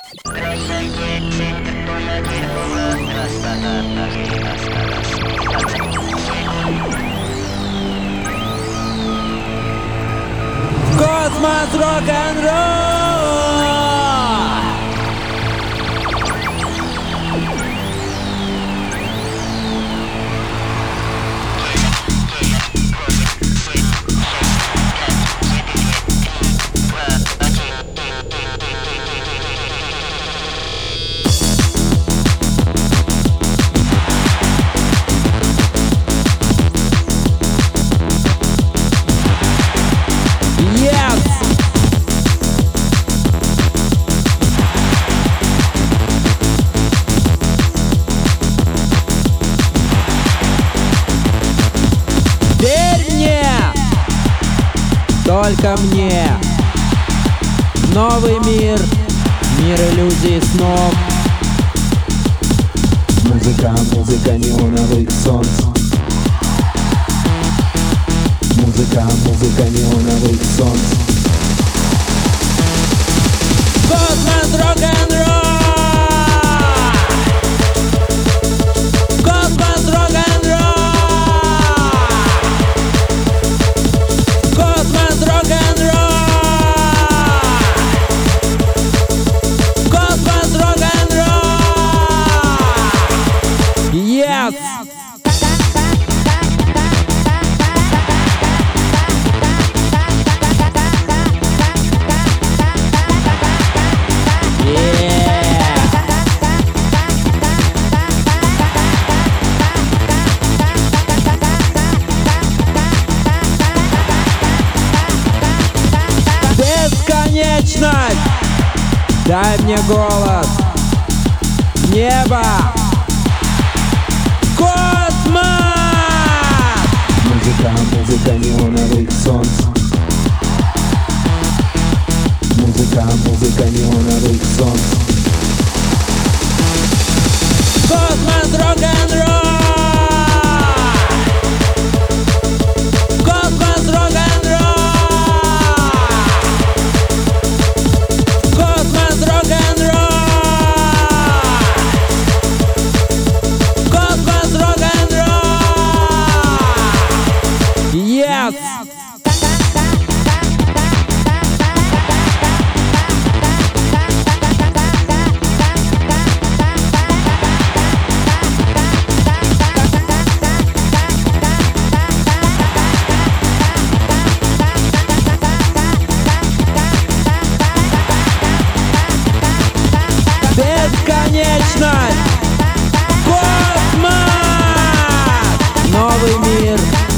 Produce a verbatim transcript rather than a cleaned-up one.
Космос рок-н-ролл! Только мне новый мир, мир иллюзий снов. Музыка, музыка неоновых солнц. Музыка, музыка неоновых солнц. Космос рок-н-ролл! Yes! Бесконечность! Дай мне голос! Небо! Космос! Музыка, музыка неоновых солнц. Музыка, музыка неоновых солнц. Космос рок-н-ролл! Космос рок-н-ролл! Космос рок-н-ролл! Космос рок-н-ролл! Yes! Бесконечность! Космос! Новый мир!